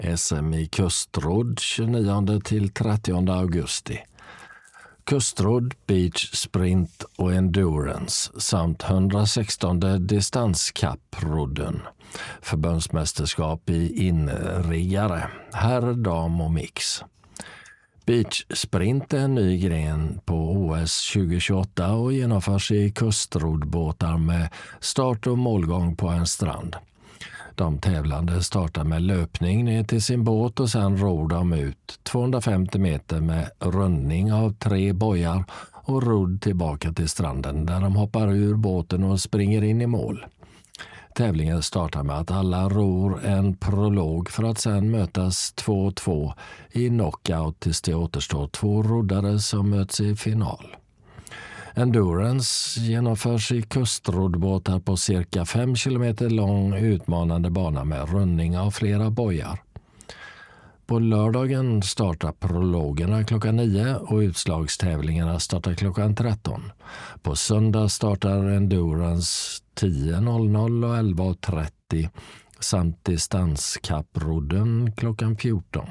SM i kustrudd 29 till 30 augusti. Kustrudd, beach sprint och endurance samt 116 distanskapprodden. Förbundsmästerskap i inriggare, herr, dam och mix. Beach sprint är en ny gren på OS 2028 och genomförs i kustruddbåtar med start och målgång på en strand. De tävlande startar med löpning ner till sin båt och sen ror de ut 250 meter med rundning av 3 bojar och rodd tillbaka till stranden där de hoppar ur båten och springer in i mål. Tävlingen startar med att alla ror en prolog för att sen mötas 2-2 i knockout tills det återstår 2 roddare som möts i final. Endurance genomförs i kustruddbåtar på cirka 5 kilometer lång utmanande bana med rundning av flera bojar. På lördagen startar prologerna klockan 9 och utslagstävlingarna startar klockan 13. På söndag startar endurance 10.00 och 11.30 samt distanskapprodden klockan 14.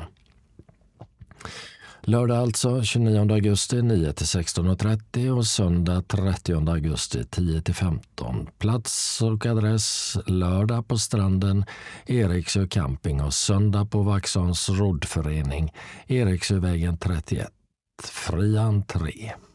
Lördag alltså 29 augusti 9 till 16.30 och söndag 30 augusti 10 till 15. Plats och adress lördag på stranden Eriksö camping och söndag på Vaxholms roddförening Eriksövägen 31. Fri entré.